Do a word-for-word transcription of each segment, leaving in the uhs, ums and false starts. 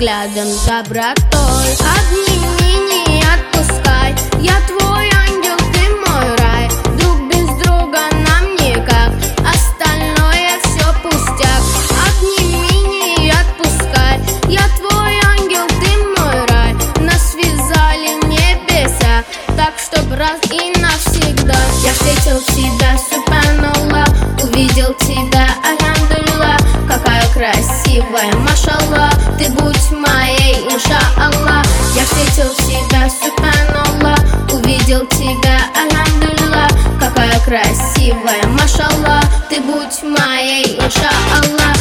взглядом добротой. Обними, не отпускай, я твой ангел, ты мой рай. Друг без друга нам никак, остальное все пустяк. Обними, не отпускай, я твой ангел, ты мой рай. Нас связали небеса, так чтоб раз и навсегда. Я встретил тебя, субханаллах, увидел тебя, альхамдулилlah. Какая красивая, машаллах, ты будь моей, иншаллах. Я встретил тебя, субханаллах, увидел тебя, альхамдулилlah. Какая красивая, машаллах, ты будь моей, иншаллах.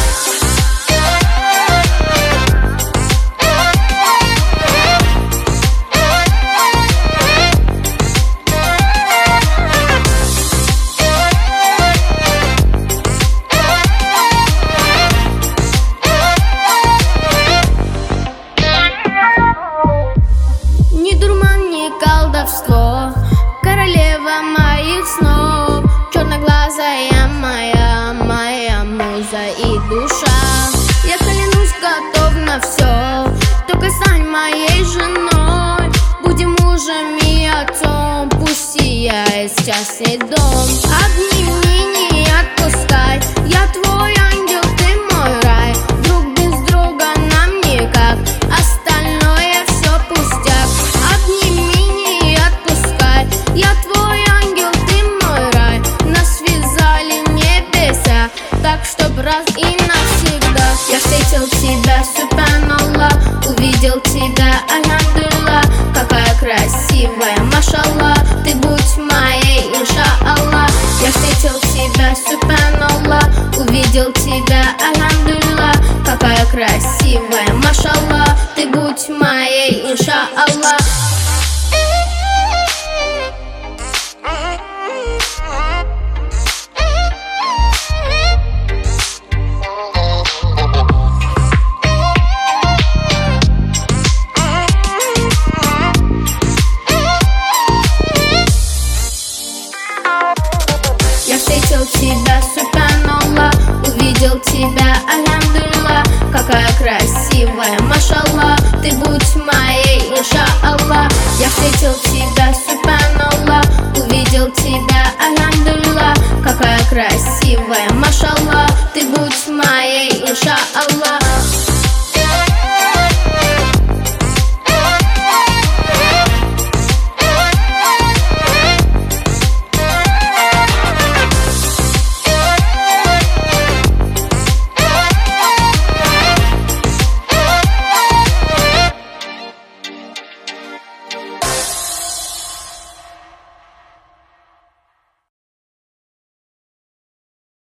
Королева моих снов, черноглазая моя, моя муза и душа. Я клянусь, готов на все, только стань моей женой. Будем мужем и отцом, пусть сияет счастье дом. Обними, не отпускай, я твой ангел, ты мой рай. Друг без друга нам никак, остальное все пустяк. Обними, не отпускай, я твой ангел, ты мой рай. Нас связали небеса, так чтоб раз и навсегда. Я встретил тебя, субханаллах, увидел тебя, альхамдулилlah. Какая красивая, машаллах, ты будь моей, иншаллах. Я встретил тебя, субханаллах, увидел тебя, альхамдулилlah. Какая красивая, машаллах, ты будь моей, иншаллах. Я встретил тебя, субханаллах, увидел тебя, альхамдулилlah. Какая красивая, машаллах, ты будь моей, иншаллах. Я встретил тебя, субханаллах, увидел тебя, альхамдулилlah. Какая красивая, машаллах,